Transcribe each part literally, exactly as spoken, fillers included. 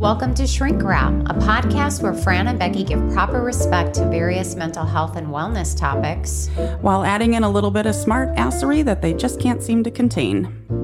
Welcome to Shrink Wrap, a podcast where Fran and Becky give proper respect to various mental health and wellness topics, while adding in a little bit of smart assery that they just can't seem to contain.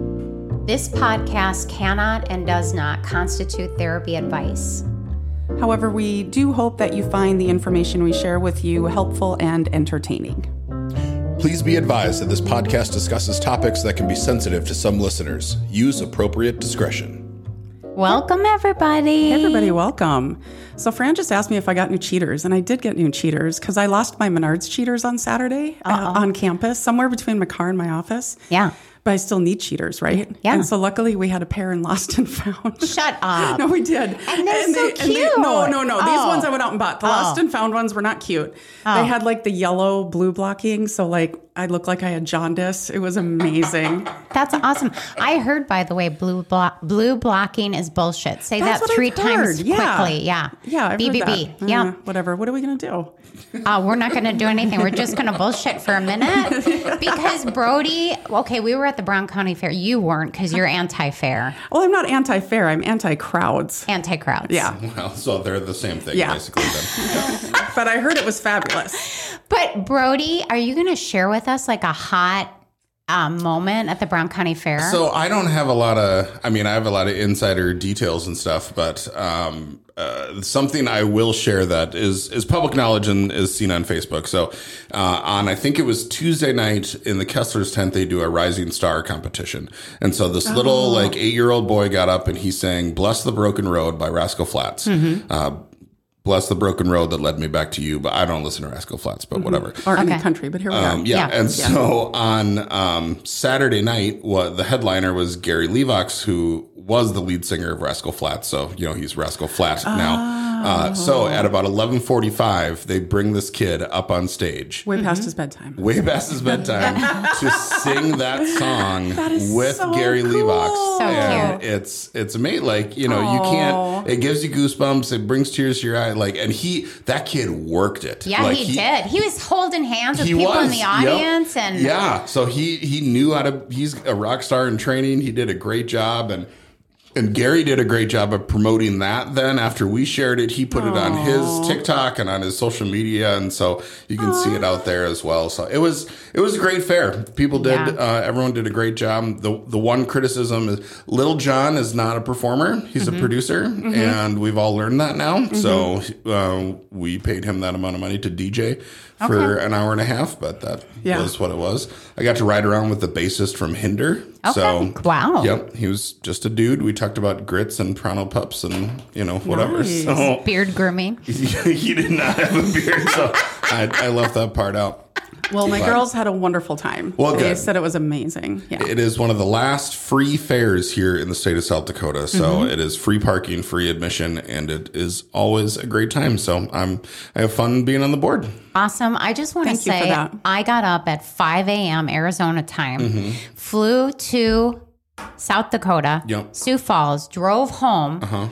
This podcast cannot and does not constitute therapy advice. However, we do hope that you find the information we share with you helpful and entertaining. Please be advised that this podcast discusses topics that can be sensitive to some listeners. Use appropriate discretion. Welcome, everybody. Hey, everybody, welcome. So Fran just asked me if I got new cheaters, and I did get new cheaters because I lost my Menards cheaters on Saturday uh, on campus, somewhere between my car and my office. Yeah. But I still need cheaters, right? Yeah. And so luckily we had a pair in Lost and Found. Shut up. No, we did. And they're and so they, cute. And they, no, no, no. Oh. These ones I went out and bought. The Oh. Lost and Found ones were not cute. Oh. They had like the yellow blue blocking. So like I looked like I had jaundice. It was amazing. That's awesome. I heard, by the way, blue blo- blue blocking is bullshit. Say That's that what three I've times heard. Yeah. quickly. Yeah. Yeah, I've B B B. heard that. Yeah. Uh, whatever. What are we going to do? Uh, we're not going to do anything. We're just going to bullshit for a minute because Brody, okay, we were at the Brown County Fair. You weren't because you're anti-fair. Well, I'm not anti-fair. I'm anti-crowds. Anti-crowds. Yeah. Well, so they're the same thing, Yeah. basically. Then. Yeah. But I heard it was fabulous. But Brody, are you going to share with us like a hot um, moment at the Brown County Fair? So I don't have a lot of, I mean, I have a lot of insider details and stuff, but um, uh, something I will share that is is public knowledge and is seen on Facebook. So uh, on, I think it was Tuesday night in the Kessler's tent, they do a Rising Star competition. And so this little Oh. like eight-year-old boy got up and he sang Bless the Broken Road by Rascal Flatts. Mm-hmm. Uh, Bless the broken road that led me back to you, but I don't listen to Rascal Flatts, but whatever. Or any Okay. country, but here we Um, are. yeah. Yeah. And so on um, Saturday night, what the headliner was Gary Levox, who was the lead singer of Rascal Flatts. So, you know, he's Rascal Flat now. Uh, so at about eleven forty-five, they bring this kid up on stage. Way past his bedtime. Way past his bedtime to sing that song is with so Gary cool. Levox. So and cute. it's it's amazing. Like, you know, you Aw. can't, it gives you goosebumps, it brings tears to your eye. Like, and he, that kid worked it. Yeah, like, he, did. He was holding hands with He people was, in the yep. audience. and Yeah, so he he knew how to, he's a rock star in training. He did a great job. And And Gary did a great job of promoting that. Then after we shared it, he put it on his TikTok and on his social media, and so you can see it out there as well. So it was it was a great fair. People did Yeah. uh, everyone did a great job. The the one criticism is Lil Jon is not a performer; he's Mm-hmm. a producer, and we've all learned that now. So uh, we paid him that amount of money to D J for Okay. an hour and a half, but that Yeah. was what it was. I got to ride around with the bassist from Hinder. Okay. So Wow. Yep, he was just a dude. We talked about grits and Pronto Pups and, you know, whatever. Nice. So beard grooming. he did not have a beard, so I, I left that part out. Well, my But- girls had a wonderful time. Well, They good. said it was amazing. Yeah. It is one of the last free fairs here in the state of South Dakota. So Mm-hmm. it is free parking, free admission, and it is always a great time. So I'm I have fun being on the board. Awesome. I just want to Thank you for say that. I got up at five a.m. Arizona time, Mm-hmm. flew to South Dakota, Yep. Sioux Falls, drove home, Uh-huh.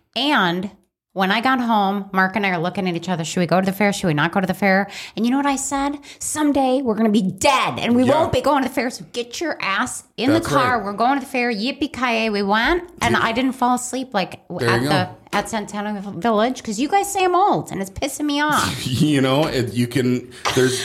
and when I got home, Mark and I are looking at each other. Should we go to the fair? Should we not go to the fair? And you know what I said? Someday we're going to be dead and we Yeah. won't be going to the fair. So get your ass in That's the car. right. We're going to the fair. Yippee-ki-yay. We went. And I didn't fall asleep like There at you the go. at Centennial Village because you guys say I'm old and it's pissing me off. You know, it, you can, there's,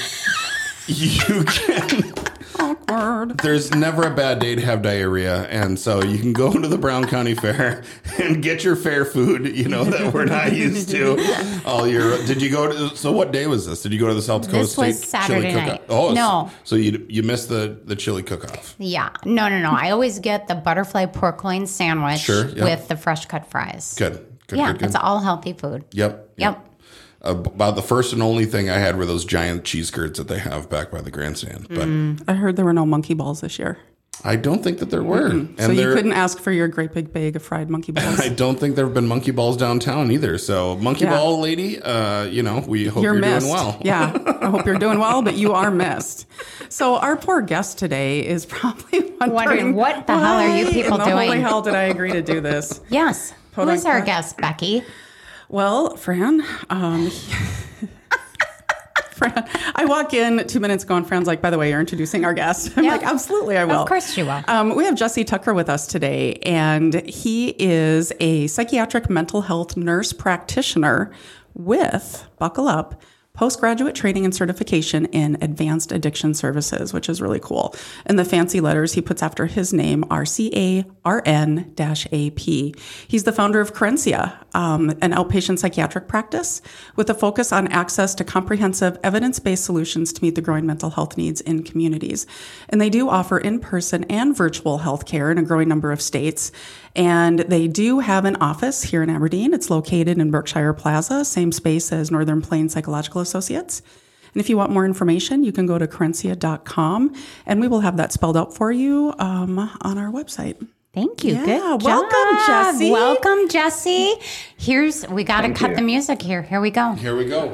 you can, Awkward. there's never a bad day to have diarrhea. And so you can go to the Brown County Fair and get your fair food, you know, that we're not used to all year. Did you go to, so what day was this? Did you go to the South Dakota This State was Saturday Chili night. Cook-Off? Oh, No. So you, you missed the, the chili cook-off. Yeah. No, no, no. I always get the butterfly pork loin sandwich Sure, yeah. with the fresh cut fries. Good. Good, yeah, good, good. it's all healthy food. Yep. Yep. Uh, about the first and only thing I had were those giant cheese curds that they have back by the grandstand. But I heard there were no monkey balls this year. I don't think that there were. And So you there- couldn't ask for your great big bag of fried monkey balls. I don't think there have been monkey balls downtown either. So, monkey Yeah. ball lady, uh, you know, we hope You're you're, missed. doing well. Yeah, I hope you're doing well, but you are missed. So our poor guest today is probably wondering, Wondering, what the hell are you why people in the doing? holy hell did I agree to do this? Yes. Hold Who's on. our guest, Becky? Well, Fran, um, Fran, I walk in two minutes ago and Fran's like, by the way, you're introducing our guest. I'm Yeah. like, absolutely, I will. Of course you will. Um, we have Jesse Tucker with us today, and he is a psychiatric mental health nurse practitioner with, buckle up, postgraduate training and certification in advanced addiction services, which is really cool. And the fancy letters he puts after his name are C A R N A P. He's the founder of Carencia, um, an outpatient psychiatric practice with a focus on access to comprehensive evidence-based solutions to meet the growing mental health needs in communities. And they do offer in-person and virtual health care in a growing number of states. And they do have an office here in Aberdeen. It's located in Berkshire Plaza, same space as Northern Plains Psychological Associates. And if you want more information, you can go to carencia dot com, and we will have that spelled out for you um, on our website. Thank you. Yeah, Good welcome, job. Jesse. Welcome, Jesse. Here's, we got to Thank cut you. the music here. Here we go. Here we go.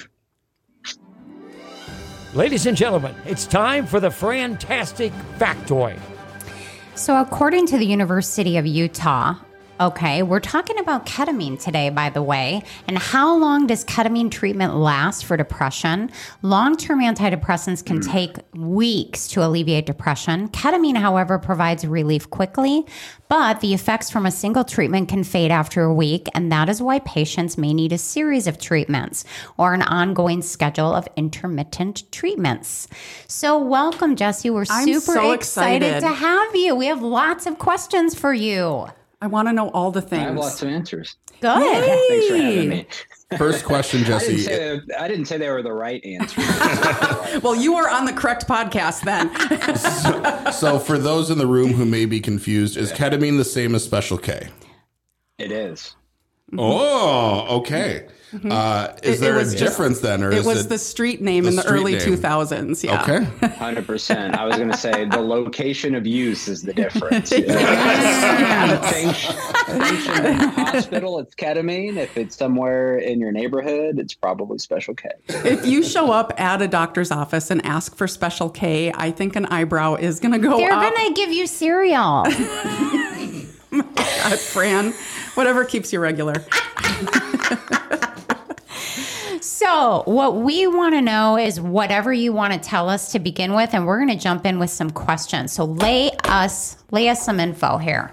Ladies and gentlemen, it's time for the Frantastic Factoid. So, according to the University of Utah, okay, we're talking about ketamine today, by the way. And how long does ketamine treatment last for depression? Long-term antidepressants can take weeks to alleviate depression. Ketamine, however, provides relief quickly, but the effects from a single treatment can fade after a week, and that is why patients may need a series of treatments or an ongoing schedule of intermittent treatments. So welcome, Jesse. We're I'm super so excited excited. to have you. We have lots of questions for you. I want to know all the things. I have lots of answers. Good. Thanks for having me. First question, I didn't, Jesse. say, I didn't say they were the right answers. Well, you are on the correct podcast then. So for those in the room who may be confused, is ketamine the same as Special K? It is. Oh, okay. Uh, is It- it there a was just- difference then, or It is was it the street name the in the street early name? two thousands. Yeah. okay? one hundred percent. I was going to say the location of use is the difference. You know? Patient patient in the hospital, it's ketamine. If it's somewhere in your neighborhood, it's probably Special K. If you show up at a doctor's office and ask for Special K, I think an eyebrow is going to go They're up. going to give you cereal. God, Fran, whatever keeps you regular. So, what we want to know is whatever you want to tell us to begin with, and we're going to jump in with some questions. So, lay us lay us some info here.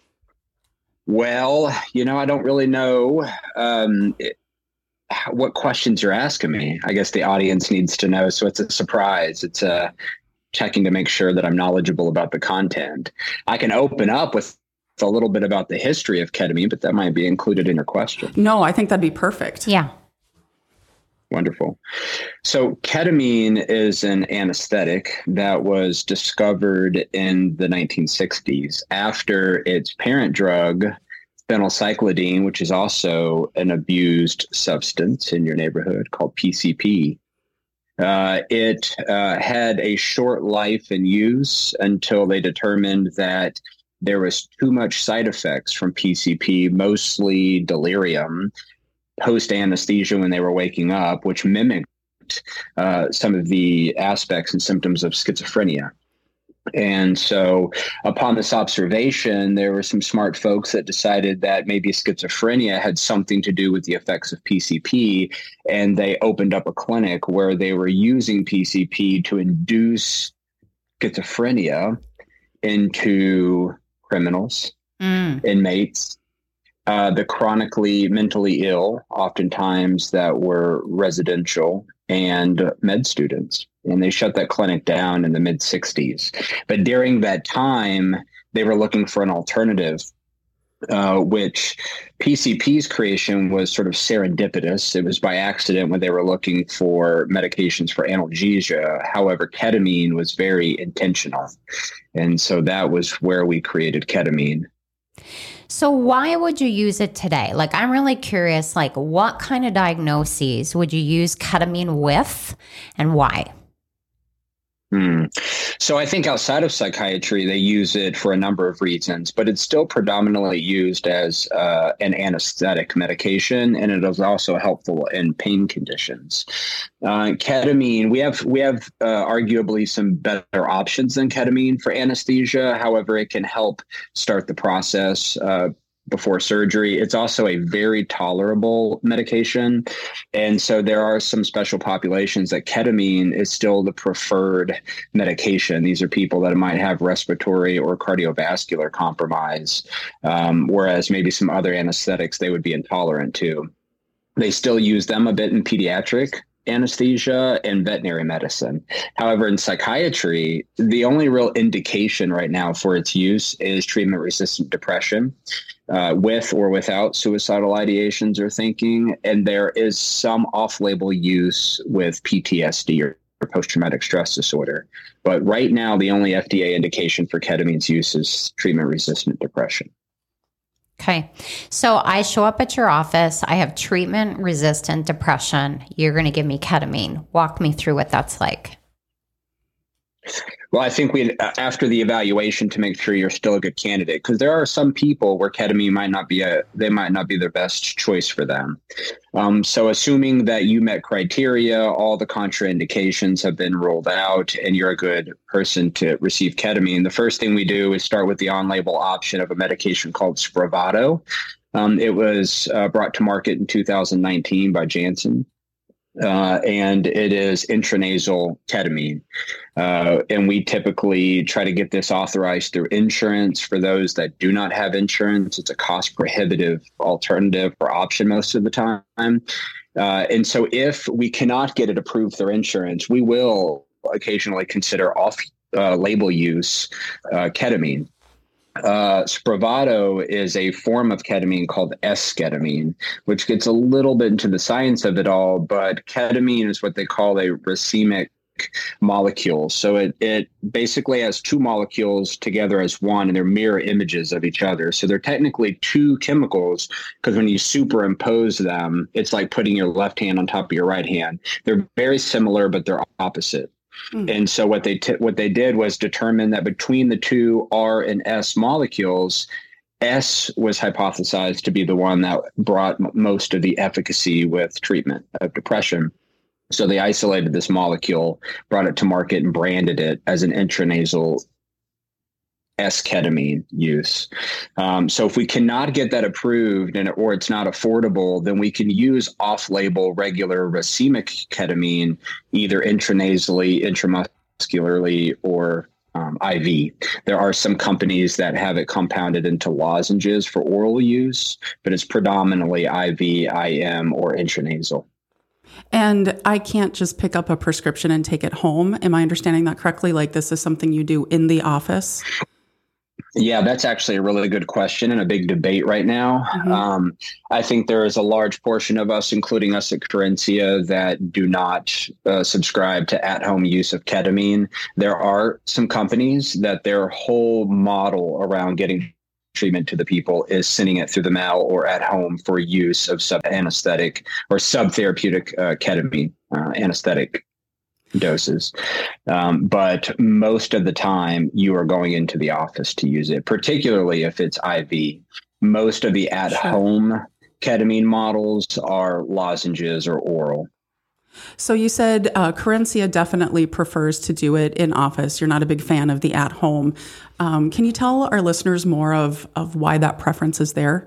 Well, you know, I don't really know um, it, what questions you're asking me. I guess the audience needs to know. So it's a surprise. It's uh, checking to make sure that I'm knowledgeable about the content. I can open up with a little bit about the history of ketamine, but that might be included in your question. No, I think that'd be perfect. Yeah. Wonderful. So ketamine is an anesthetic that was discovered in the nineteen sixties after its parent drug, phenylcyclidine, which is also an abused substance in your neighborhood called P C P. Uh, it uh, had a short life in use until they determined that there was too much side effects from P C P, mostly delirium, post-anesthesia when they were waking up, which mimicked uh, some of the aspects and symptoms of schizophrenia. And so upon this observation, there were some smart folks that decided that maybe schizophrenia had something to do with the effects of P C P. And they opened up a clinic where they were using P C P to induce schizophrenia into criminals, Mm. inmates, uh, the chronically mentally ill, oftentimes that were residential, and med students. And they shut that clinic down in the mid sixties. But during that time, they were looking for an alternative, uh, which P C P's creation was sort of serendipitous. It was by accident when they were looking for medications for analgesia. However, ketamine was very intentional. And so that was where we created ketamine. So, why would you use it today? Like, I'm really curious, like, what kind of diagnoses would you use ketamine with and why? Hmm. So I think outside of psychiatry, they use it for a number of reasons, but it's still predominantly used as uh, an anesthetic medication, and it is also helpful in pain conditions. Uh, ketamine, we have we have uh, arguably some better options than ketamine for anesthesia. However, it can help start the process. Uh, before surgery. It's also a very tolerable medication. And so there are some special populations that ketamine is still the preferred medication. These are people that might have respiratory or cardiovascular compromise, um, whereas maybe some other anesthetics they would be intolerant to. They still use them a bit in pediatric anesthesia and veterinary medicine. However, in psychiatry, the only real indication right now for its use is treatment-resistant depression, uh, with or without suicidal ideations or thinking. And there is some off-label use with P T S D or, or post-traumatic stress disorder. But right now, the only F D A indication for ketamine's use is treatment-resistant depression. Okay. So I show up at your office. I have treatment resistant depression. You're going to give me ketamine. Walk me through what that's like. Well, I think we, after the evaluation, to make sure you're still a good candidate, because there are some people where ketamine might not be a, they might not be the best choice for them. Um, so assuming that you met criteria, all the contraindications have been ruled out, and you're a good person to receive ketamine, the first thing we do is start with the on-label option of a medication called Spravato. Um, it was uh, brought to market in two thousand nineteen by Janssen. Uh, and it is intranasal ketamine. Uh, and we typically try to get this authorized through insurance. For those that do not have insurance, it's a cost prohibitive alternative or option most of the time. Uh, and so if we cannot get it approved through insurance, we will occasionally consider off uh, label use uh, ketamine. Uh, Spravato is a form of ketamine called S-ketamine, which gets a little bit into the science of it all, but ketamine is what they call a racemic molecule. So it, it basically has two molecules together as one, and they're mirror images of each other. So they're technically two chemicals, because when you superimpose them, it's like putting your left hand on top of your right hand. They're very similar, but they're opposite. Mm. And so what they t- what they did was determine that between the two R and S molecules, S was hypothesized to be the one that brought m- most of the efficacy with treatment of depression. So they isolated this molecule, brought it to market, and branded it as an intranasal S-ketamine use. Um, so if we cannot get that approved and or it's not affordable, then we can use off-label regular racemic ketamine, either intranasally, intramuscularly, or um, I V. There are some companies that have it compounded into lozenges for oral use, but it's predominantly I V, I M, or intranasal. And I can't just pick up a prescription and take it home. Am I understanding that correctly? Like this is something you do in the office? Yeah, that's actually a really good question and a big debate right now. Mm-hmm. Um, I think there is a large portion of us, including us at Corinthia, that do not uh, subscribe to at-home use of ketamine. There are some companies that their whole model around getting treatment to the people is sending it through the mail or at home for use of sub-anesthetic or subtherapeutic uh, ketamine uh, anesthetic doses. Um, but most of the time you are going into the office to use it, particularly if it's I V. Most of the at-home sure. ketamine models are lozenges or oral. So you said uh, Corinthia definitely prefers to do it in office. You're not a big fan of the at-home. Um, can you tell our listeners more of, of why that preference is there?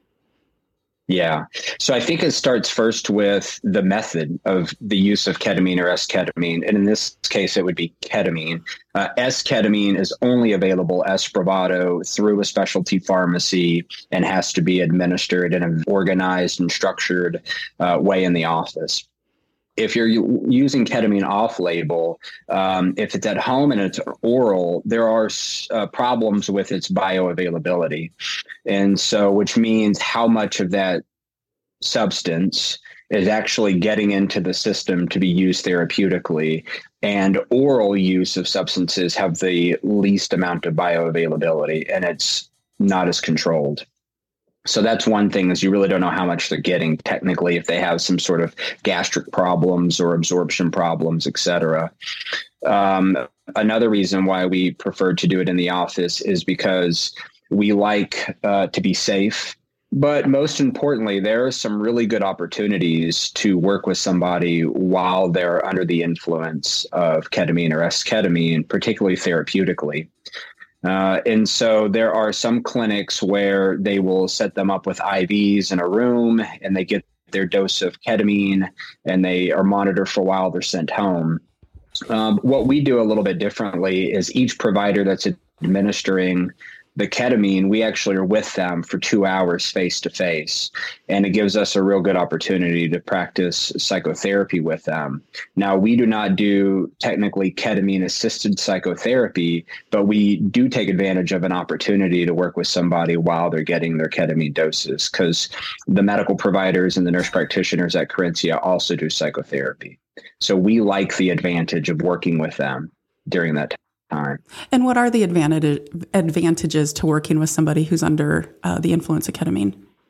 Yeah. So I think it starts first with the method of the use of ketamine or S-ketamine. And in this case, it would be ketamine. Uh, S-ketamine is only available as Spravato through a specialty pharmacy and has to be administered in an organized and structured uh, way in the office. If you're using ketamine off-label, um, if it's at home and it's oral, there are uh, problems with its bioavailability. And so, which means how much of that substance is actually getting into the system to be used therapeutically. And oral use of substances have the least amount of bioavailability, and it's not as controlled. So that's one thing, is you really don't know how much they're getting technically if they have some sort of gastric problems or absorption problems, et cetera. Um, another reason why we prefer to do it in the office is because we like uh, to be safe. But most importantly, there are some really good opportunities to work with somebody while they're under the influence of ketamine or S-ketamine, particularly therapeutically. Uh, and so there are some clinics where they will set them up with I Vs in a room and they get their dose of ketamine and they are monitored for a while. They're sent home. Um, what we do a little bit differently is each provider that's administering the ketamine, we actually are with them for two hours face to face. And it gives us a real good opportunity to practice psychotherapy with them. Now, we do not do technically ketamine assisted psychotherapy, but we do take advantage of an opportunity to work with somebody while they're getting their ketamine doses, because the medical providers and the nurse practitioners at Corinthia also do psychotherapy. So we like the advantage of working with them during that time. Time. And what are the advantage, advantages to working with somebody who's under uh, the influence of ketamine?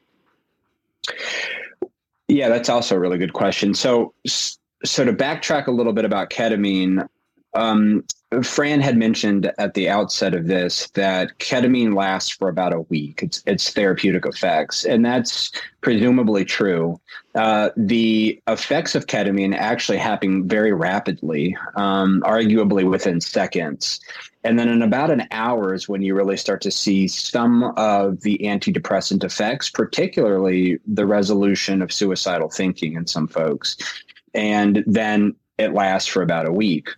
Yeah, that's also a really good question. So, so to backtrack a little bit about ketamine, um, Fran had mentioned at the outset of this that ketamine lasts for about a week. It's its therapeutic effects, and that's presumably true. Uh, the effects of ketamine actually happen very rapidly, um, arguably within seconds. And then in about an hour is when you really start to see some of the antidepressant effects, particularly the resolution of suicidal thinking in some folks. And then it lasts for about a week.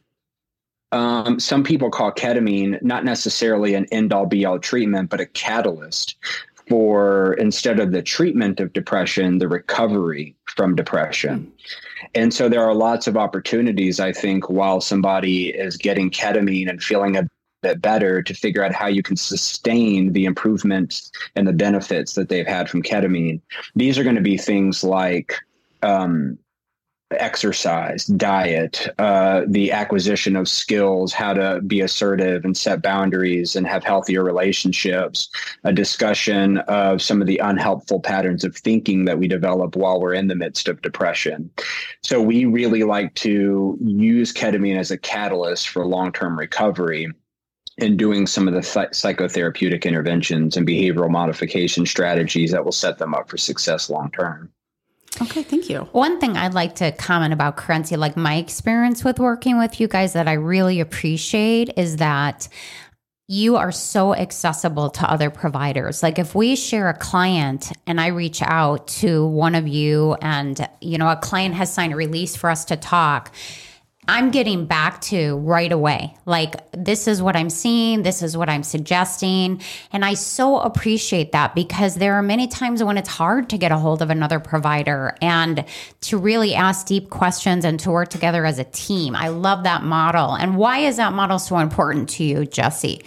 Um, some people call ketamine not necessarily an end-all be-all treatment, but a catalyst for, instead of the treatment of depression, the recovery from depression. And so there are lots of opportunities, I think, while somebody is getting ketamine and feeling a bit better, to figure out how you can sustain the improvements and the benefits that they've had from ketamine. These are going to be things like um, exercise, diet, uh, the acquisition of skills, how to be assertive and set boundaries and have healthier relationships, a discussion of some of the unhelpful patterns of thinking that we develop while we're in the midst of depression. So we really like to use ketamine as a catalyst for long-term recovery in doing some of the th- psychotherapeutic interventions and behavioral modification strategies that will set them up for success long-term. Okay, thank you. One thing I'd like to comment about Corinthia, like my experience with working with you guys that I really appreciate is that you are so accessible to other providers. Like if we share a client and I reach out to one of you and, you know, a client has signed a release for us to talk, I'm getting back to right away. Like, this is what I'm seeing. This is what I'm suggesting. And I so appreciate that, because there are many times when it's hard to get a hold of another provider and to really ask deep questions and to work together as a team. I love that model. And why is that model so important to you, Jesse?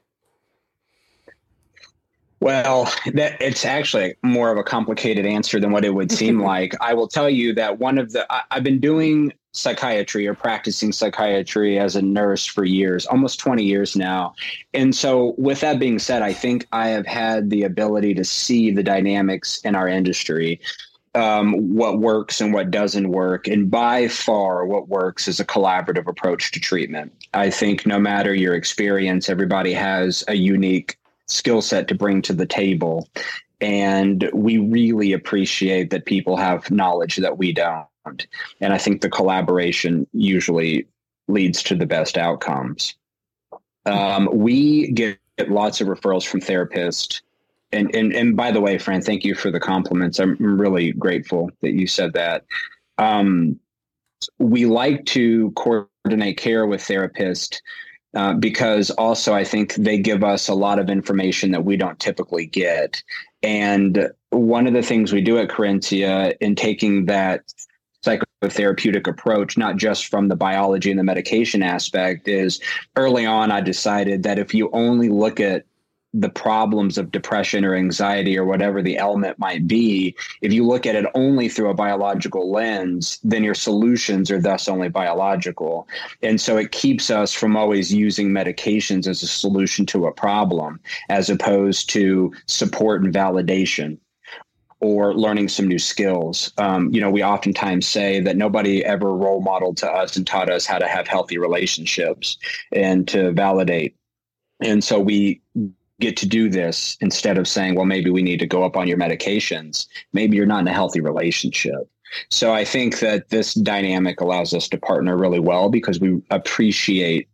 Well, that, it's actually more of a complicated answer than what it would seem like. I will tell you that one of the, I, I've been doing psychiatry or practicing psychiatry as a nurse for years, almost twenty years now. And so with that being said, I think I have had the ability to see the dynamics in our industry, um, what works and what doesn't work. And by far what works is a collaborative approach to treatment. I think no matter your experience, everybody has a unique skill set to bring to the table. And we really appreciate that people have knowledge that we don't. And I think the collaboration usually leads to the best outcomes. Um, we get lots of referrals from therapists. And, and, and by the way, Fran, thank you for the compliments. I'm really grateful that you said that. Um, we like to coordinate care with therapists Uh, because also I think they give us a lot of information that we don't typically get. And one of the things we do at Corinthia in taking that psychotherapeutic approach, not just from the biology and the medication aspect, is early on I decided that if you only look at the problems of depression or anxiety or whatever the element might be, if you look at it only through a biological lens, then your solutions are thus only biological. And so it keeps us from always using medications as a solution to a problem, as opposed to support and validation or learning some new skills. Um, you know, we oftentimes say that nobody ever role modeled to us and taught us how to have healthy relationships and to validate. And so we get to do this instead of saying, well, maybe we need to go up on your medications. Maybe you're not in a healthy relationship. So I think that this dynamic allows us to partner really well because we appreciate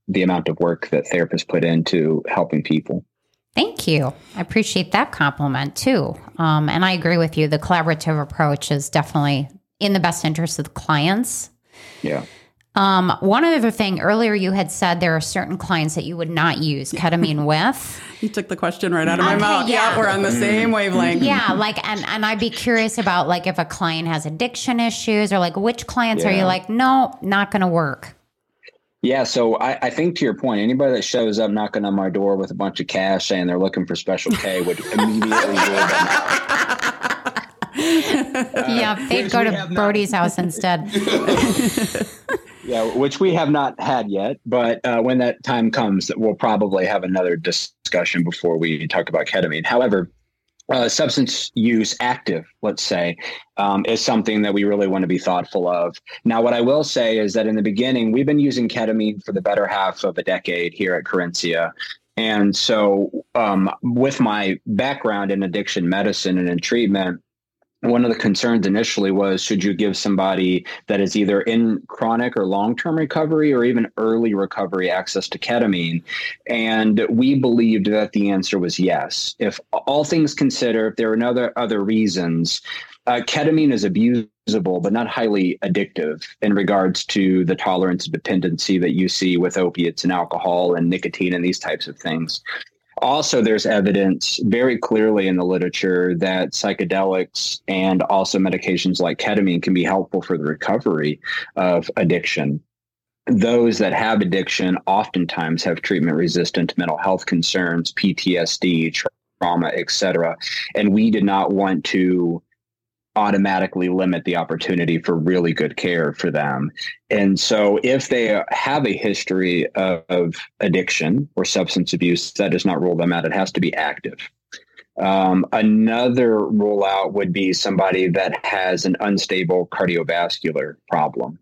the amount of work that therapists put into helping people. Thank you. I appreciate that compliment too. Um, and I agree with you. The collaborative approach is definitely in the best interest of the clients. Yeah. Um, one other thing, earlier you had said there are certain clients that you would not use ketamine with. You took the question right out of my Okay, mouth. yeah. Yeah, we're on the same wavelength. Yeah, like, and, and I'd be curious about like if a client has addiction issues or like which clients are Yeah. you like, no, not going to work. Yeah, so I, I think to your point, anybody that shows up knocking on my door with a bunch of cash saying they're looking for special K would immediately rule them out. Yeah, they'd go to Brody's house instead. Yeah, which we have not had yet, but uh, when that time comes, we'll probably have another discussion before we talk about ketamine. However, uh, substance use active, let's say, um, is something that we really want to be thoughtful of. Now, what I will say is that in the beginning, we've been using ketamine for the better half of a decade here at Corinthia. And so um, with my background in addiction medicine and in treatment, one of the concerns initially was, should you give somebody that is either in chronic or long-term recovery or even early recovery access to ketamine? And we believed that the answer was yes. If all things considered, if there are no other, other reasons, uh, ketamine is abusable, but not highly addictive in regards to the tolerance and dependency that you see with opiates and alcohol and nicotine and these types of things. Also, there's evidence very clearly in the literature that psychedelics and also medications like ketamine can be helpful for the recovery of addiction. Those that have addiction oftentimes have treatment-resistant mental health concerns, P T S D, trauma, et cetera. And we did not want to automatically limit the opportunity for really good care for them. And so if they have a history of, of addiction or substance abuse, that does not rule them out. It has to be active. Um, another rule out would be somebody that has an unstable cardiovascular problem.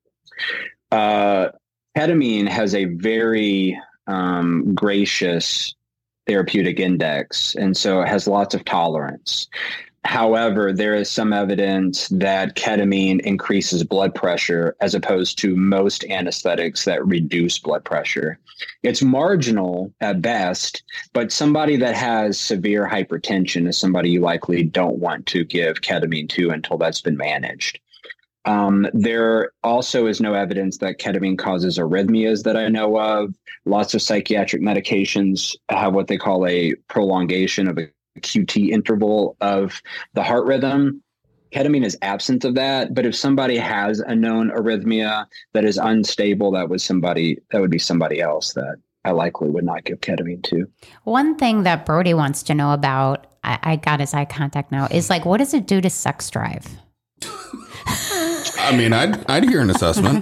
Uh, ketamine has a very um, gracious therapeutic index, and so it has lots of tolerance. However, there is some evidence that ketamine increases blood pressure as opposed to most anesthetics that reduce blood pressure. It's marginal at best, but somebody that has severe hypertension is somebody you likely don't want to give ketamine to until that's been managed. Um, there also is no evidence that ketamine causes arrhythmias that I know of. Lots of psychiatric medications have what they call a prolongation of a Q T interval of the heart rhythm. Ketamine is absent of that, but if somebody has a known arrhythmia that is unstable, that was somebody that would be somebody else that I likely would not give ketamine to. One thing that Brody wants to know about, I, I got his eye contact now, is like, what does it do to sex drive? I mean, I'd I'd hear an assessment.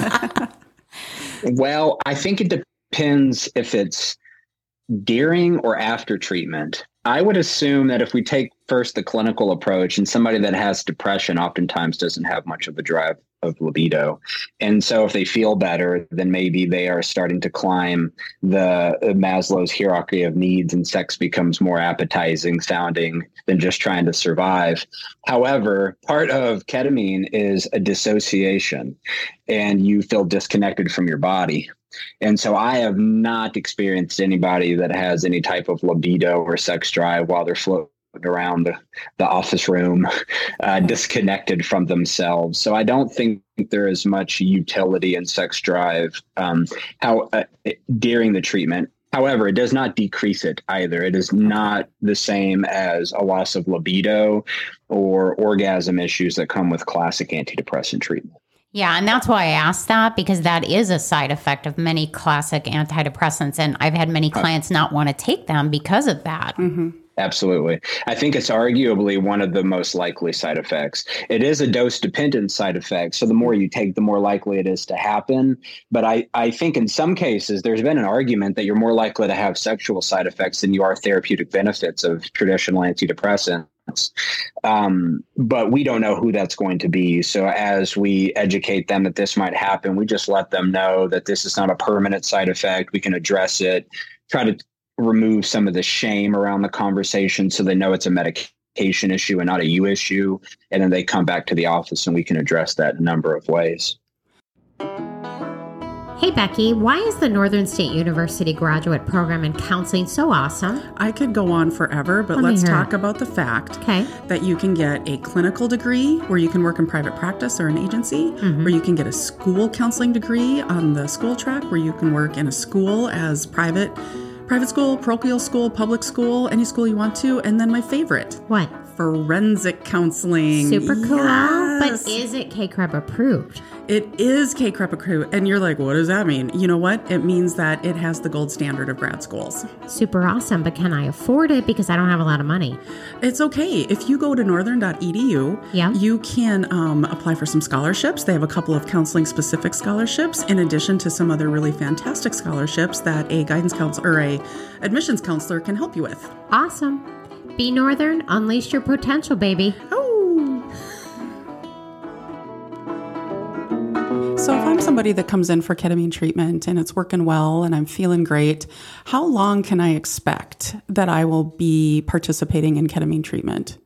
Well, I think it depends if it's during or after treatment. I would assume that if we take first the clinical approach, and somebody that has depression oftentimes doesn't have much of a drive of libido. And so if they feel better, then maybe they are starting to climb the Maslow's hierarchy of needs, and sex becomes more appetizing sounding than just trying to survive. However, part of ketamine is a dissociation, and you feel disconnected from your body. And so I have not experienced anybody that has any type of libido or sex drive while they're floating around the, the office room, uh, disconnected from themselves. So I don't think there is much utility in sex drive um, how uh, during the treatment. However, it does not decrease it either. It is not the same as a loss of libido or orgasm issues that come with classic antidepressant treatment. Yeah, and that's why I asked that, because that is a side effect of many classic antidepressants. And I've had many clients not want to take them because of that. Mm-hmm. Absolutely. I think it's arguably one of the most likely side effects. It is a dose-dependent side effect. So the more you take, the more likely it is to happen. But I, I think in some cases, there's been an argument that you're more likely to have sexual side effects than you are therapeutic benefits of traditional antidepressants. Um, but we don't know who that's going to be. So as we educate them that this might happen, we just let them know that this is not a permanent side effect. We can address it, try to remove some of the shame around the conversation so they know it's a medication issue and not a you issue. And then they come back to the office and we can address that in a number of ways. Hey, Becky, why is the Northern State University graduate program in counseling so awesome? I could go on forever, but Let me let's hear talk it. about the fact Okay. that you can get a clinical degree where you can work in private practice or an agency, Mm-hmm. or you can get a school counseling degree on the school track where you can work in a school as private private school, parochial school, public school, any school you want to. And then my favorite, What? forensic counseling. Super cool. Yes. But is it K C R E P approved? It is K C R E P approved. And you're like, what does that mean? You know what? It means that it has the gold standard of grad schools. Super awesome, but can I afford it because I don't have a lot of money? It's okay. If you go to northern dot e d u, Yeah. you can um, apply for some scholarships. They have a couple of counseling specific scholarships in addition to some other really fantastic scholarships that a guidance counselor or a admissions counselor can help you with. Awesome. Be Northern, unleash your potential, baby. Oh. So if I'm somebody that comes in for ketamine treatment and it's working well and I'm feeling great, how long can I expect that I will be participating in ketamine treatment?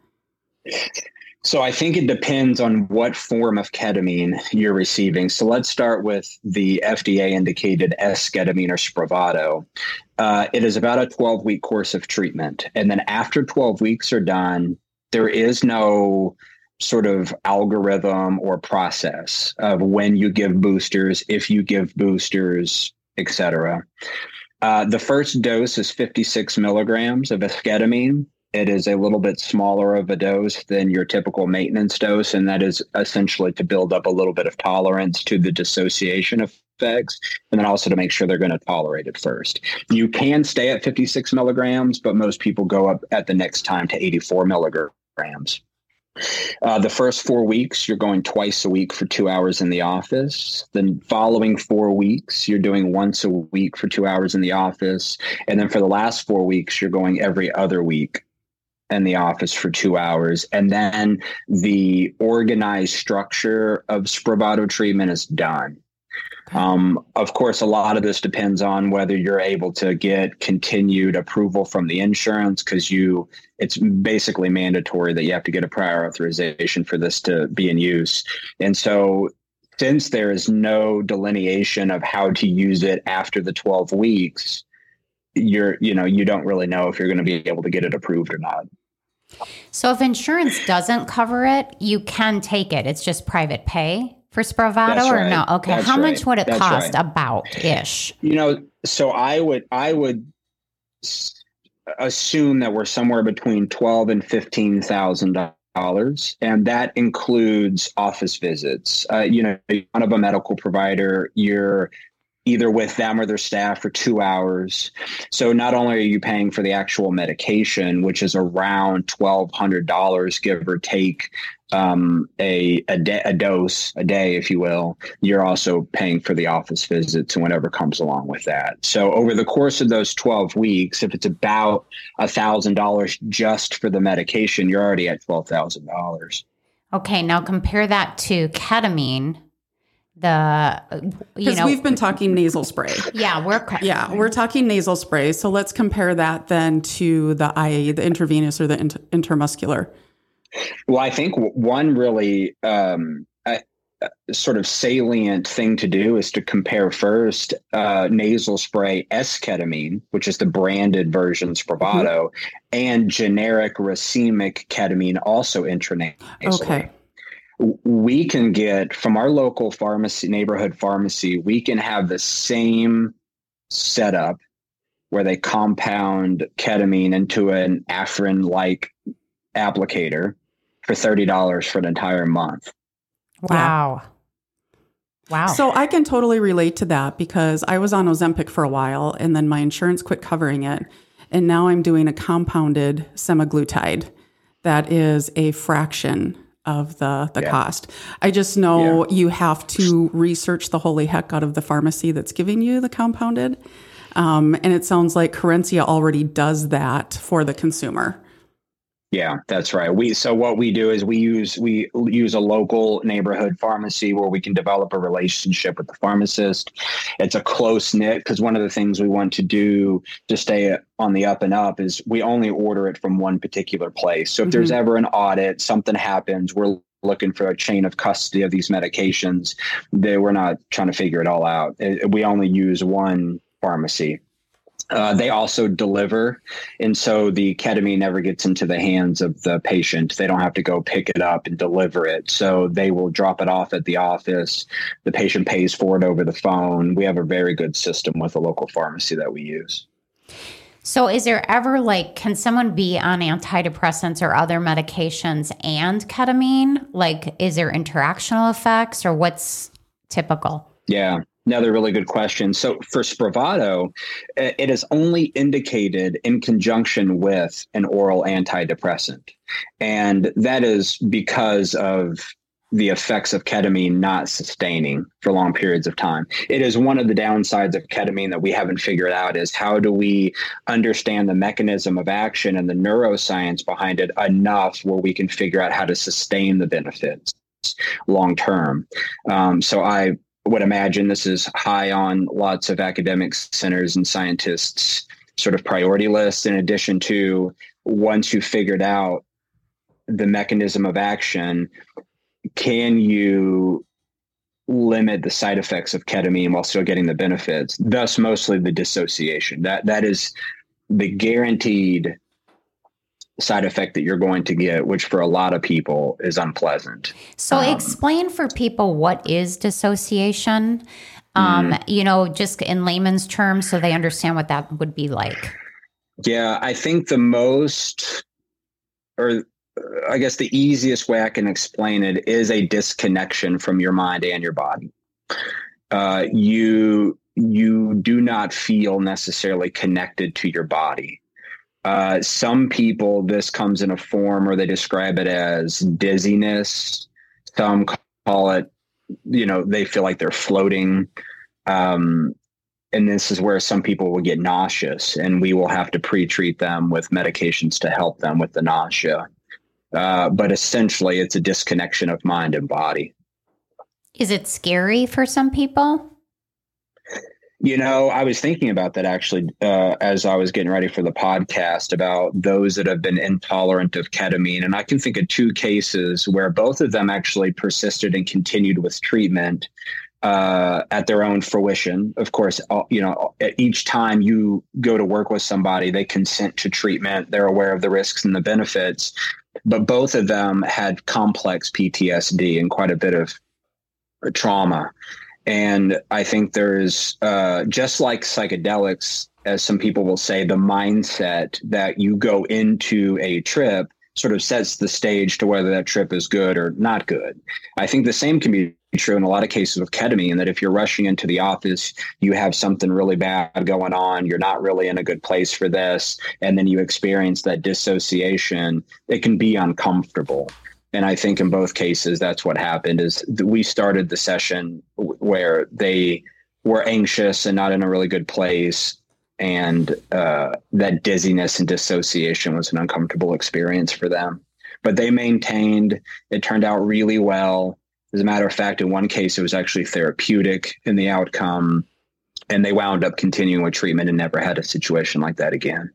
So I think it depends on what form of ketamine you're receiving. So let's start with the F D A-indicated S-ketamine or Spravato. Uh, it is about a twelve-week course of treatment. And then after twelve weeks are done, there is no sort of algorithm or process of when you give boosters, if you give boosters, et cetera. Uh, the first dose is fifty-six milligrams of esketamine. It is a little bit smaller of a dose than your typical maintenance dose, and that is essentially to build up a little bit of tolerance to the dissociation effects, and then also to make sure they're going to tolerate it first. You can stay at fifty-six milligrams, but most people go up at the next time to eighty-four milligrams. Uh, the first four weeks, you're going twice a week for two hours in the office. Then following four weeks, you're doing once a week for two hours in the office. And then for the last four weeks, you're going every other week in the office for two hours. And then the organized structure of Spravato treatment is done. Um, of course, a lot of this depends on whether you're able to get continued approval from the insurance, because you it's basically mandatory that you have to get a prior authorization for this to be in use. And so since there is no delineation of how to use it after the twelve weeks, you're, you know, you don't really know if you're going to be able to get it approved or not. So if insurance doesn't cover it, you can take it. It's just private pay for Spravato That's or right. no? Okay. That's How right. much would it That's cost right. about ish? You know, so I would, I would s- assume that we're somewhere between twelve and fifteen thousand dollars, and that includes office visits. Uh, you know, one of a medical provider, you're either with them or their staff for two hours. So not only are you paying for the actual medication, which is around twelve hundred dollars, give or take, um, a a, de- a dose a day, if you will, you're also paying for the office visits and whatever comes along with that. So over the course of those twelve weeks, if it's about one thousand dollars just for the medication, you're already at twelve thousand dollars. Okay. Now compare that to ketamine. The, you Because know, we've been talking nasal spray. yeah, we're, Yeah, we're talking nasal spray. So let's compare that then to the I A, the intravenous or the inter- intermuscular. Well, I think w- one really um, uh, uh, sort of salient thing to do is to compare first uh, nasal spray esketamine, which is the branded version Spravato, mm-hmm. and generic racemic ketamine, also intranasally. Okay. We can get from our local pharmacy, neighborhood pharmacy, we can have the same setup where they compound ketamine into an Afrin-like applicator for thirty dollars for an entire month. Wow. Wow. So I can totally relate to that because I was on Ozempic for a while and then my insurance quit covering it. And now I'm doing a compounded semaglutide that is a fraction of the, the yeah. cost. I just know yeah. you have to research the holy heck out of the pharmacy that's giving you the compounded. Um, and it sounds like Corencia already does that for the consumer. Yeah, that's right. We so what we do is we use we use a local neighborhood pharmacy where we can develop a relationship with the pharmacist. It's a close knit because one of the things we want to do to stay on the up and up is we only order it from one particular place. So if mm-hmm. there's ever an audit, something happens, we're looking for a chain of custody of these medications. They were not trying to figure it all out. It, we only use one pharmacy. Uh, they also deliver, and so the ketamine never gets into the hands of the patient. They don't have to go pick it up and deliver it. So they will drop it off at the office. The patient pays for it over the phone. We have a very good system with a local pharmacy that we use. So is there ever like, can someone be on antidepressants or other medications and ketamine? Like, is there interactional effects or what's typical? Yeah. Another really good question. So for Spravato, it is only indicated in conjunction with an oral antidepressant. And that is because of the effects of ketamine not sustaining for long periods of time. It is one of the downsides of ketamine that we haven't figured out is how do we understand the mechanism of action and the neuroscience behind it enough where we can figure out how to sustain the benefits long term. Um, so I would imagine this is high on lots of academic centers and scientists' sort of priority lists, in addition to once you figured out the mechanism of action, can you limit the side effects of ketamine while still getting the benefits? Thus, mostly the dissociation. That that is the guaranteed side effect that you're going to get, which for a lot of people is unpleasant. So um, explain for people what is dissociation, um, mm, you know, just in layman's terms, so they understand what that would be like. Yeah, I think the most, or I guess the easiest way I can explain it is a disconnection from your mind and your body. Uh, you you do not feel necessarily connected to your body. Uh, some people, this comes in a form, or they describe it as dizziness. Some call it, you know, they feel like they're floating. Um, and this is where some people will get nauseous, and we will have to pre-treat them with medications to help them with the nausea. Uh, but essentially, it's a disconnection of mind and body. Is it scary for some people? You know, I was thinking about that actually uh, as I was getting ready for the podcast about those that have been intolerant of ketamine. And I can think of two cases where both of them actually persisted and continued with treatment uh, at their own fruition. Of course, you know, each time you go to work with somebody, they consent to treatment. They're aware of the risks and the benefits. But both of them had complex P T S D and quite a bit of trauma. And I think there's uh, just like psychedelics, as some people will say, the mindset that you go into a trip sort of sets the stage to whether that trip is good or not good. I think the same can be true in a lot of cases with ketamine, that if you're rushing into the office, you have something really bad going on, you're not really in a good place for this, and then you experience that dissociation, it can be uncomfortable. And I think in both cases, that's what happened is we started the session where they were anxious and not in a really good place. And uh, that dizziness and dissociation was an uncomfortable experience for them. But they maintained, it turned out really well. As a matter of fact, in one case, it was actually therapeutic in the outcome. And they wound up continuing with treatment and never had a situation like that again.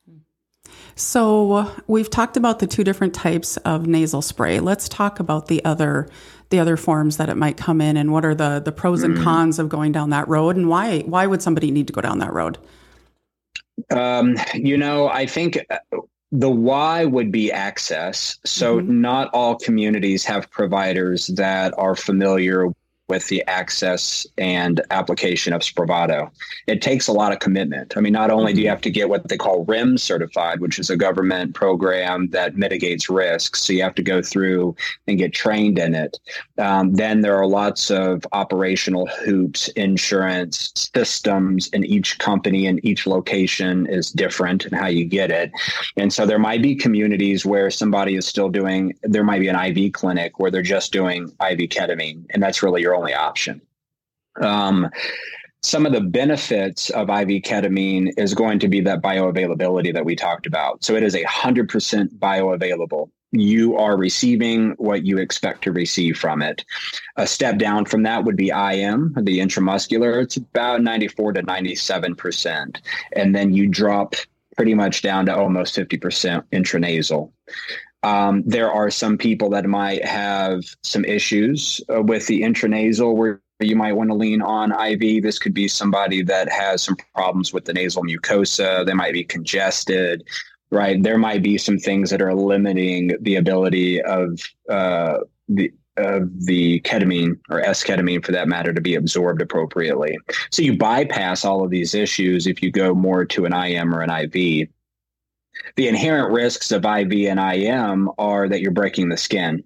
So we've talked about the two different types of nasal spray. Let's talk about the other the other forms that it might come in, and what are the, the pros and cons of going down that road, and why why would somebody need to go down that road? Um, you know, I think the why would be access. So mm-hmm. not all communities have providers that are familiar with the access and application of Spravato. It takes a lot of commitment. I mean, not only do you have to get what they call R I M certified, which is a government program that mitigates risks, so you have to go through and get trained in it. Um, then there are lots of operational hoops, insurance systems, and each company and each location is different in how you get it. And so there might be communities where somebody is still doing, there might be an I V clinic where they're just doing I V ketamine, and that's really your only option. Um, some of the benefits of I V ketamine is going to be that bioavailability that we talked about. So it is a hundred percent bioavailable. You are receiving what you expect to receive from it. A step down from that would be I M, the intramuscular. It's about ninety-four to ninety-seven percent. And then you drop pretty much down to almost fifty percent intranasal. Um, there are some people that might have some issues uh, with the intranasal where you might want to lean on I V. This could be somebody that has some problems with the nasal mucosa. They might be congested, right? There might be some things that are limiting the ability of uh, the of the ketamine or S-ketamine for that matter to be absorbed appropriately. So you bypass all of these issues if you go more to an I M or an I V. The inherent risks of I V and I M are that you're breaking the skin.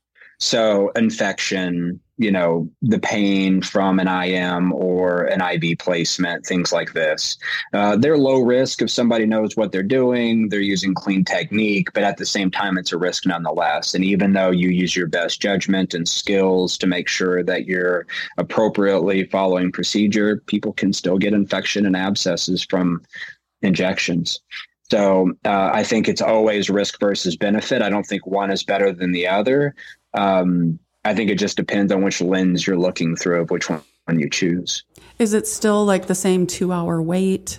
So infection, you know, the pain from an I M or an I V placement, things like this. Uh, they're low risk if somebody knows what they're doing, they're using clean technique, but at the same time, it's a risk nonetheless. And even though you use your best judgment and skills to make sure that you're appropriately following procedure, people can still get infection and abscesses from injections. So uh, I think it's always risk versus benefit. I don't think one is better than the other. Um, I think it just depends on which lens you're looking through of which one you choose. Is it still like the same two hour wait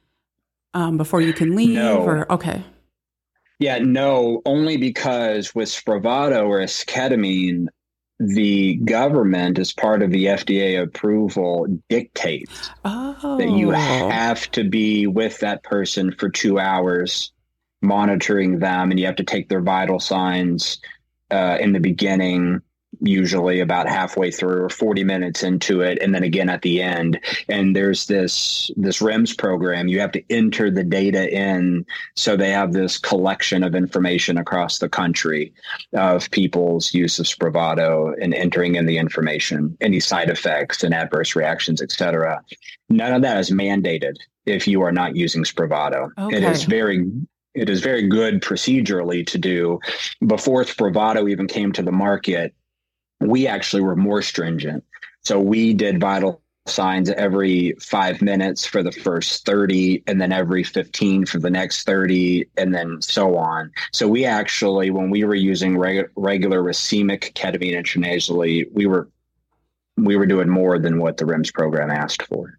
um, before you can leave? No. Or okay. Yeah, no, only because with Spravato or esketamine, the government, as part of the F D A approval, dictates oh. that you have to be with that person for two hours monitoring them, and you have to take their vital signs uh, in the beginning, usually about halfway through or forty minutes into it, and then again at the end. And there's this this R E M S program. You have to enter the data in, so they have this collection of information across the country of people's use of Spravato and entering in the information, any side effects and adverse reactions, et cetera. None of that is mandated if you are not using Spravato. Okay. It is very it is very good procedurally to do. Before Spravato even came to the market, we actually were more stringent. So we did vital signs every five minutes for the first thirty, and then every fifteen for the next thirty, and then so on. So we actually, when we were using reg- regular racemic ketamine intranasally, we were we were doing more than what the R E M S program asked for.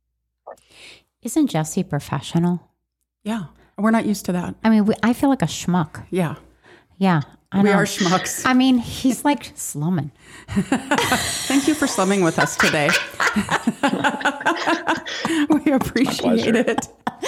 Isn't Jesse professional? Yeah, we're not used to that. I mean, we, I feel like a schmuck. Yeah. Yeah. I We know. are schmucks. I mean, he's like slumming. Thank you for slumming with us today. We appreciate it.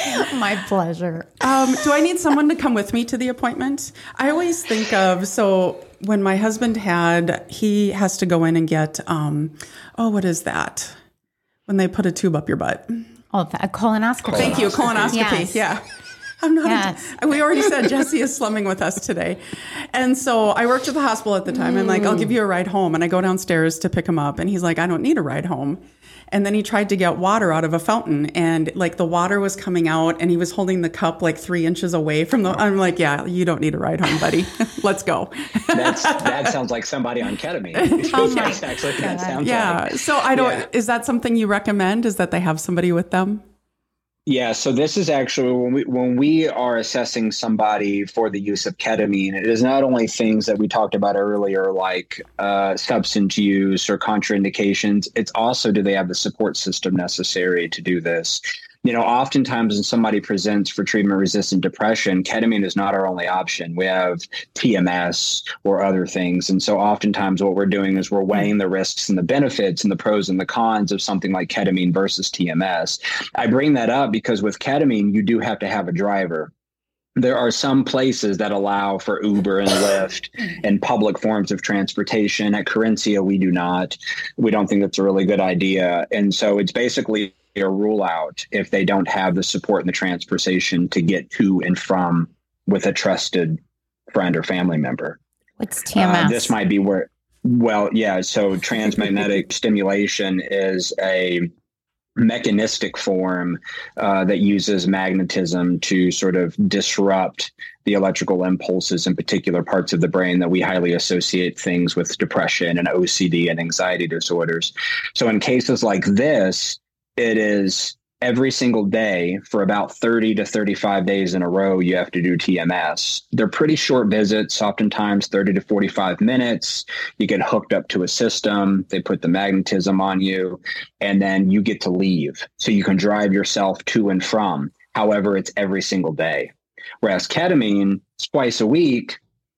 My pleasure. Um, do I need someone to come with me to the appointment? I always think of, so when my husband had, he has to go in and get, um, oh, what is that? When they put a tube up your butt. Oh, a colonoscopy. Thank you, colonoscopy. Yes. Yeah. I'm not. Yes. A, we already said Jesse is slumming with us today. And so I worked at the hospital at the time. I'm like, I'll give you a ride home. And I go downstairs to pick him up. And he's like, I don't need a ride home. And then he tried to get water out of a fountain. And like the water was coming out and he was holding the cup like three inches away from the, I'm like, yeah, you don't need a ride home, buddy. Let's go. That's, that sounds like somebody on ketamine. Oh my That's actually what that sounds Yeah. like. So I don't, Yeah. is that something you recommend? Is that they have somebody with them? Yeah, so this is actually when we when we are assessing somebody for the use of ketamine, it is not only things that we talked about earlier, like uh, substance use or contraindications. It's also, do they have the support system necessary to do this? You know, oftentimes when somebody presents for treatment-resistant depression, ketamine is not our only option. We have T M S or other things. And so oftentimes what we're doing is we're weighing the risks and the benefits and the pros and the cons of something like ketamine versus T M S. I bring that up because with ketamine, you do have to have a driver. There are some places that allow for Uber and Lyft and public forms of transportation. At Corinthia, we do not. We don't think that's a really good idea. And so it's basically a rule out if they don't have the support and the transportation to get to and from with a trusted friend or family member. What's T M S? Uh, this might be where, well, yeah. So transmagnetic stimulation is a mechanistic form uh, that uses magnetism to sort of disrupt the electrical impulses in particular parts of the brain that we highly associate things with depression and O C D and anxiety disorders. So in cases like this, it is every single day for about thirty to thirty-five days in a row, you have to do T M S. They're pretty short visits, oftentimes thirty to forty-five minutes. You get hooked up to a system. They put the magnetism on you, and then you get to leave. So you can drive yourself to and from. However, it's every single day. Whereas ketamine, it's twice a week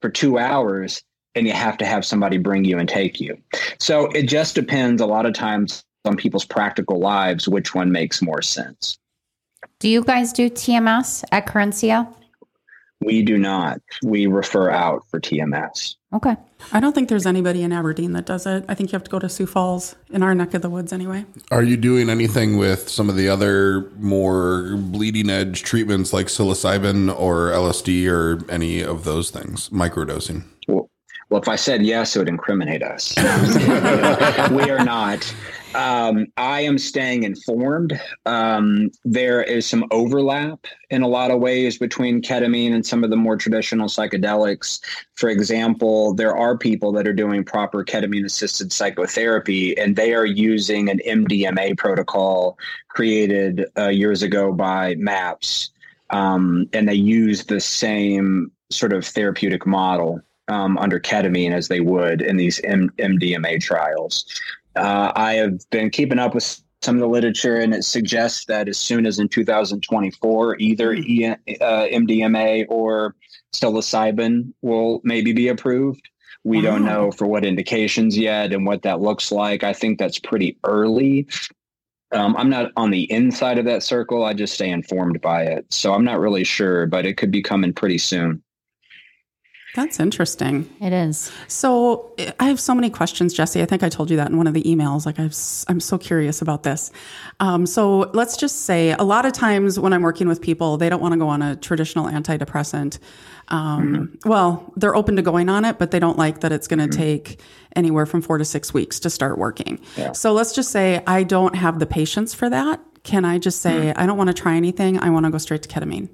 for two hours and you have to have somebody bring you and take you. So it just depends a lot of times on people's practical lives, which one makes more sense. Do you guys do T M S at Carencia? We do not. We refer out for T M S. Okay. I don't think there's anybody in Aberdeen that does it. I think you have to go to Sioux Falls in our neck of the woods anyway. Are you doing anything with some of the other more bleeding edge treatments like psilocybin or L S D or any of those things, microdosing? Well, well if I said yes, it would incriminate us. We are not. Um, I am staying informed. Um, there is some overlap in a lot of ways between ketamine and some of the more traditional psychedelics. For example, there are people that are doing proper ketamine-assisted psychotherapy, and they are using an M D M A protocol created uh, years ago by MAPS, um, and they use the same sort of therapeutic model um, under ketamine as they would in these M- MDMA trials. Uh, I have been keeping up with some of the literature, and it suggests that as soon as in two thousand twenty-four, either e- uh, M D M A or psilocybin will maybe be approved. We wow. don't know for what indications yet and what that looks like. I think that's pretty early. Um, I'm not on the inside of that circle. I just stay informed by it. So I'm not really sure, but it could be coming pretty soon. That's interesting. It is. So I have so many questions, Jesse. I think I told you that in one of the emails. Like I've, I'm so curious about this. Um, so let's just say a lot of times when I'm working with people, they don't want to go on a traditional antidepressant. Um, mm-hmm. Well, they're open to going on it, but they don't like that it's going to mm-hmm. take anywhere from four to six weeks to start working. Yeah. So let's just say I don't have the patience for that. Can I just say, mm-hmm. I don't want to try anything. I want to go straight to ketamine?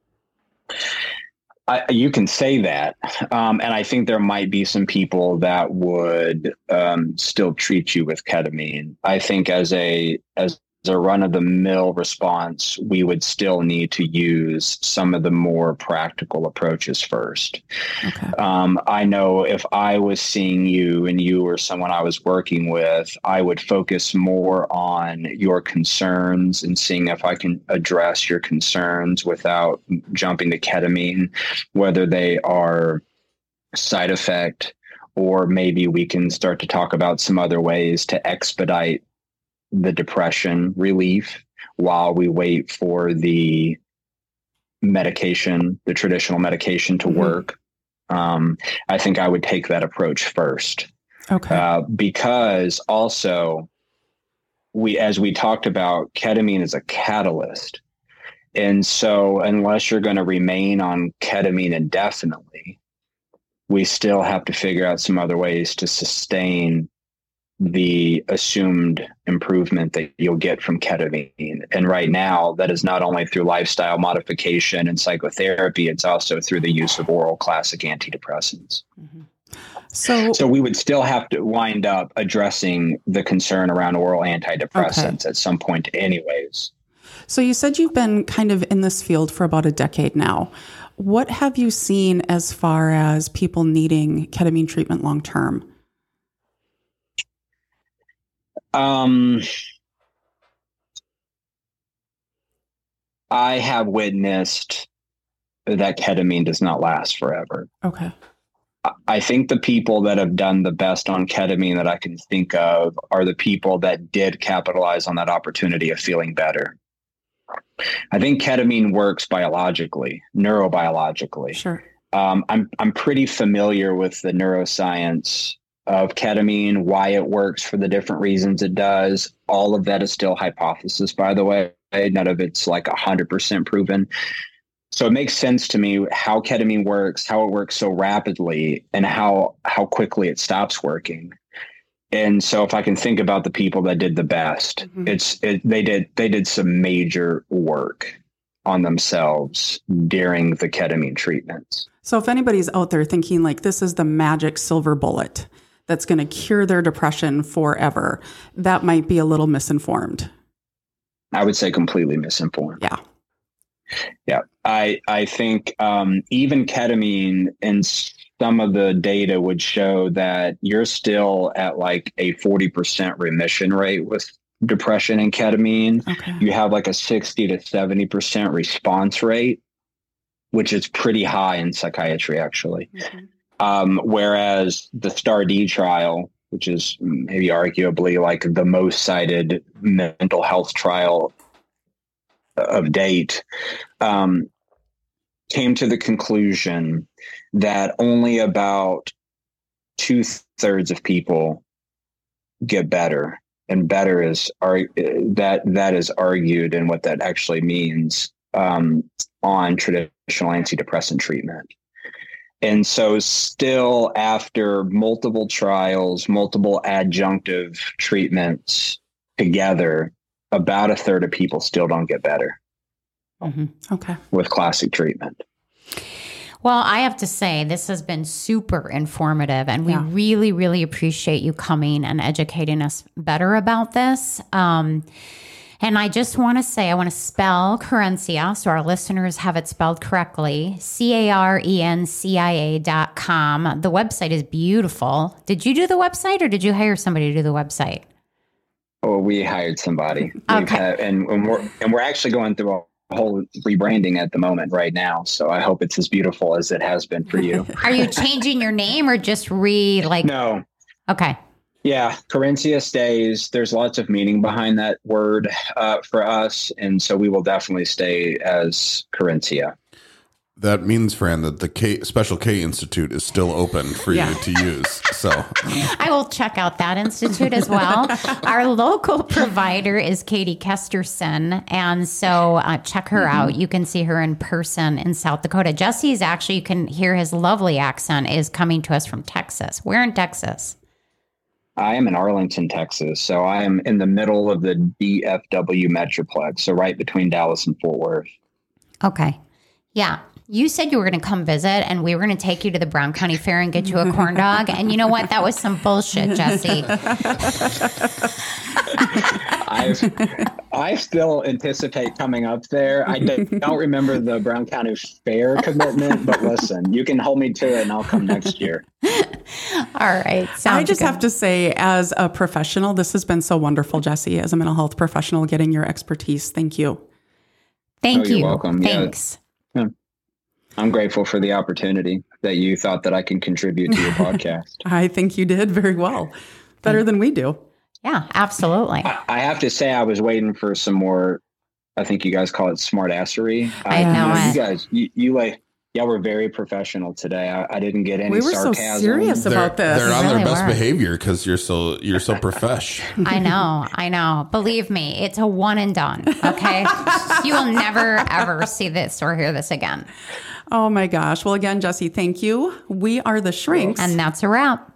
I, you can say that. Um, and I think there might be some people that would um, still treat you with ketamine. I think as a as a run-of-the-mill response, we would still need to use some of the more practical approaches first. Okay. Um, I know if I was seeing you and you were someone I was working with, I would focus more on your concerns and seeing if I can address your concerns without jumping to ketamine, whether they are side effect, or maybe we can start to talk about some other ways to expedite the depression relief while we wait for the medication, the traditional medication to mm-hmm. work. Um, I think I would take that approach first. Okay. Uh, because also we, as we talked about, ketamine is a catalyst. And so unless you're going to remain on ketamine indefinitely, we still have to figure out some other ways to sustain the assumed improvement that you'll get from ketamine. And right now, that is not only through lifestyle modification and psychotherapy, it's also through the use of oral classic antidepressants. Mm-hmm. So, so we would still have to wind up addressing the concern around oral antidepressants okay. at some point anyways. So you said you've been kind of in this field for about a decade now. What have you seen as far as people needing ketamine treatment long term? Um, I have witnessed that ketamine does not last forever. Okay. I think the people that have done the best on ketamine that I can think of are the people that did capitalize on that opportunity of feeling better. I think ketamine works biologically, neurobiologically. Sure. Um, I'm I'm pretty familiar with the neuroscience of ketamine, why it works for the different reasons it does. All of that is still hypothesis, by the way. None of it's like one hundred percent proven. So it makes sense to me how ketamine works, how it works so rapidly, and how how quickly it stops working. And so if I can think about the people that did the best, mm-hmm. it's it, they did they did some major work on themselves during the ketamine treatments. So if anybody's out there thinking like this is the magic silver bullet that's going to cure their depression forever, that might be a little misinformed. I would say completely misinformed. Yeah. Yeah. I, I think um, even ketamine and some of the data would show that you're still at like a forty percent remission rate with depression and ketamine. Okay. You have like a sixty to seventy percent response rate, which is pretty high in psychiatry, actually. Mm-hmm. Um, whereas the STAR-D trial, which is maybe arguably like the most cited mental health trial of date, um, came to the conclusion that only about two thirds of people get better, and better is are that that is argued, and what that actually means um, on traditional antidepressant treatment. And so still after multiple trials, multiple adjunctive treatments together, about a third of people still don't get better Mm-hmm. Okay. with classic treatment. Well, I have to say, this has been super informative, and we Yeah. really, really appreciate you coming and educating us better about this. Um, and I just want to say, I want to spell Carencia so our listeners have it spelled correctly. C A R E N C I A dot com. The website is beautiful. Did you do the website, or did you hire somebody to do the website? Oh, we hired somebody. We've Okay. had, and, and we're and we're actually going through a whole rebranding at the moment right now. So I hope it's as beautiful as it has been for you. Are you changing your name, or just re like? No. Okay. Yeah, Carencia stays. There's lots of meaning behind that word uh, for us. And so we will definitely stay as Carencia. That means, Fran, that the K, Special K Institute is still open for Yeah. you to use. So I will check out that institute as well. Our local provider is Katie Kesterson, and so uh, check her Mm-hmm. out. You can see her in person in South Dakota. Jesse's actually, you can hear his lovely accent, is coming to us from Texas. Where in Texas? I am in Arlington, Texas. So I am in the middle of the D F W Metroplex. So right between Dallas and Fort Worth. Okay. Yeah. You said you were going to come visit, and we were going to take you to the Brown County Fair and get you a corn dog. And you know what? That was some bullshit, Jesse. I've, I still anticipate coming up there. I don't remember the Brown County Fair commitment, but listen, you can hold me to it and I'll come next year. All right. Sounds I just good. have to say, as a professional, this has been so wonderful, Jesse, as a mental health professional, getting your expertise. Thank you. Thank Oh, you're you. welcome. Yeah. Thanks. I'm grateful for the opportunity that you thought that I can contribute to your podcast. I think you did very well, better than we do. Yeah, absolutely. I have to say, I was waiting for some more. I think you guys call it smart assery. I know You it. guys, you, you like, y'all were very professional today. I, I didn't get any We were so sarcasm. serious they're, about this. they're on Really their best were. behavior because you're so you're so profesh. I know, I know. Believe me, it's a one and done. Okay. You will never, ever see this or hear this again. Oh my gosh. Well, again, Jesse, thank you. We are the Shrinks. And that's a wrap.